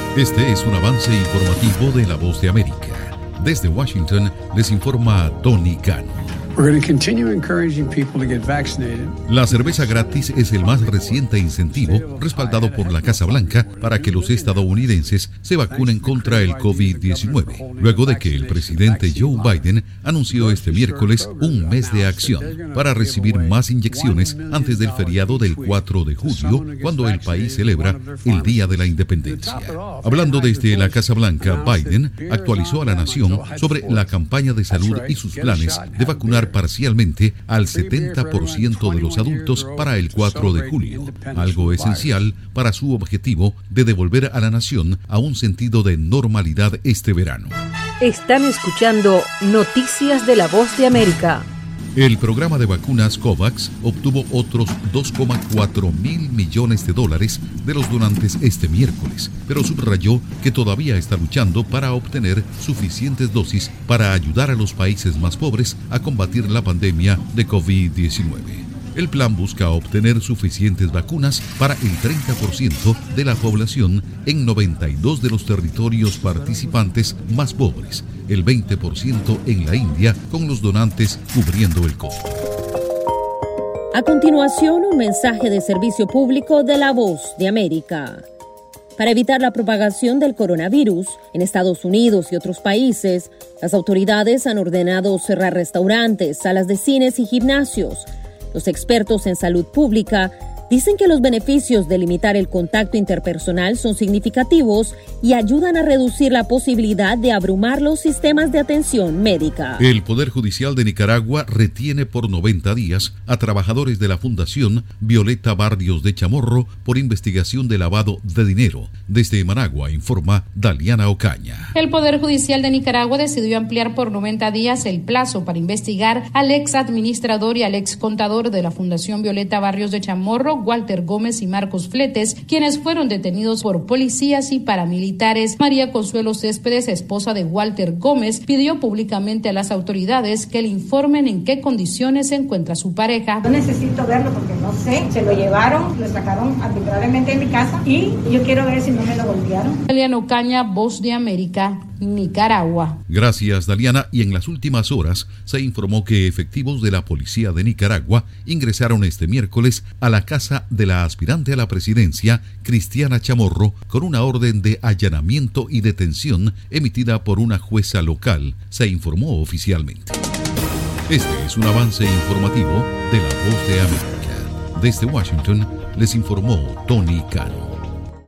Este es un avance informativo de La Voz de América. Desde Washington les informa Tony Cano. La cerveza gratis es el más reciente incentivo respaldado por la Casa Blanca para que los estadounidenses se vacunen contra el COVID-19, luego de que el presidente Joe Biden anunció este miércoles un mes de acción para recibir más inyecciones antes del feriado del 4 de julio, cuando el país celebra el Día de la Independencia. Hablando desde la Casa Blanca, Biden actualizó a la nación sobre la campaña de salud y sus planes de vacunar parcialmente al 70% de los adultos para el 4 de julio, algo esencial para su objetivo de devolver a la nación a un sentido de normalidad este verano. Están escuchando Noticias de La Voz de América. El programa de vacunas COVAX obtuvo otros $2.4 mil millones de los donantes este miércoles, pero subrayó que todavía está luchando para obtener suficientes dosis para ayudar a los países más pobres a combatir la pandemia de COVID-19. El plan busca obtener suficientes vacunas para el 30% de la población en 92 de los territorios participantes más pobres, el 20% en la India, con los donantes cubriendo el costo. A continuación, un mensaje de servicio público de La Voz de América. Para evitar la propagación del coronavirus en Estados Unidos y otros países, las autoridades han ordenado cerrar restaurantes, salas de cines y gimnasios. Los expertos en salud pública dicen que los beneficios de limitar el contacto interpersonal son significativos y ayudan a reducir la posibilidad de abrumar los sistemas de atención médica. El Poder Judicial de Nicaragua retiene por 90 días a trabajadores de la Fundación Violeta Barrios de Chamorro por investigación de lavado de dinero. Desde Managua informa Daliana Ocaña. El Poder Judicial de Nicaragua decidió ampliar por 90 días el plazo para investigar al ex administrador y al ex contador de la Fundación Violeta Barrios de Chamorro, Walter Gómez y Marcos Fletes, quienes fueron detenidos por policías y paramilitares. María Consuelo Céspedes, esposa de Walter Gómez, pidió públicamente a las autoridades que le informen en qué condiciones se encuentra su pareja. No necesito verlo porque no sé, se lo llevaron, lo sacaron arbitrariamente de mi casa y yo quiero ver si no me lo voltearon. Daliana Ocaña, Voz de América, Nicaragua. Gracias, Daliana. Y en las últimas horas se informó que efectivos de la Policía de Nicaragua ingresaron este miércoles a la casa de la aspirante a la presidencia, Cristiana Chamorro, con una orden de allanamiento y detención emitida por una jueza local, se informó oficialmente. Este es un avance informativo de La Voz de América. Desde Washington les informó Tony Cano.